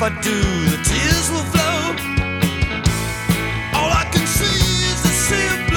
I do, the tears will flow. All I can see is the sea of